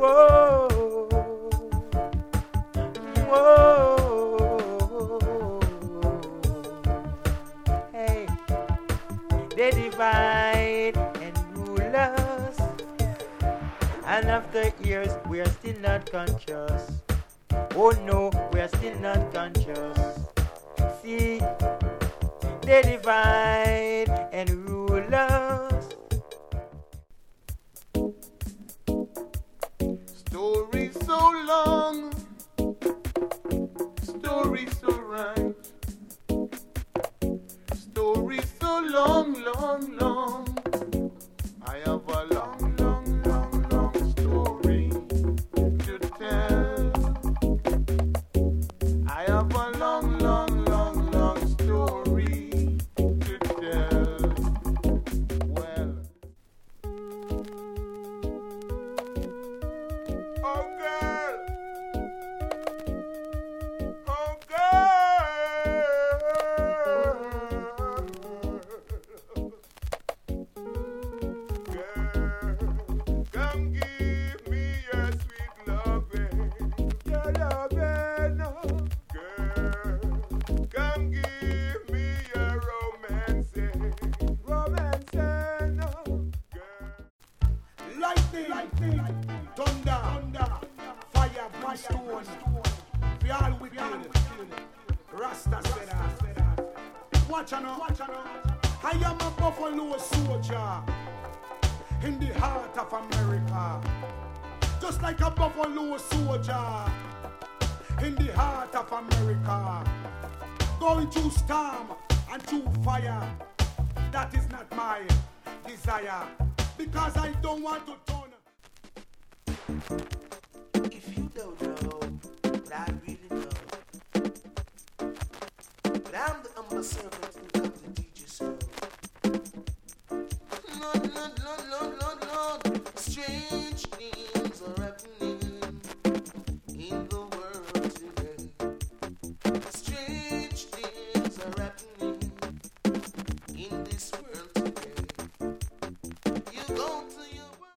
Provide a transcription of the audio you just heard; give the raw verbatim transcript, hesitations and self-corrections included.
Whoa, whoa, hey, they divide and rule us, and after years we're still not conscious. Oh no, we're still not conscious. See, they divide and rule us. Story so long, story so right. Story so long, long, long. I have a long, long, long, long story to tell. I have a long, long, long, long story to tell. Well, oh girl, oh girl, come give me your sweet loving, your loving, girl, come give me your romancing, romancing, girl. Lightning, lightning, thunder, thunder, fire, brimstone, we all wicked, Rasta said that. Watch out, watch out. I am a buffalo soldier in the heart of America, just like a buffalo soldier in the heart of America, going through storm and through fire. That is not my desire, because I don't want to turn. If you don't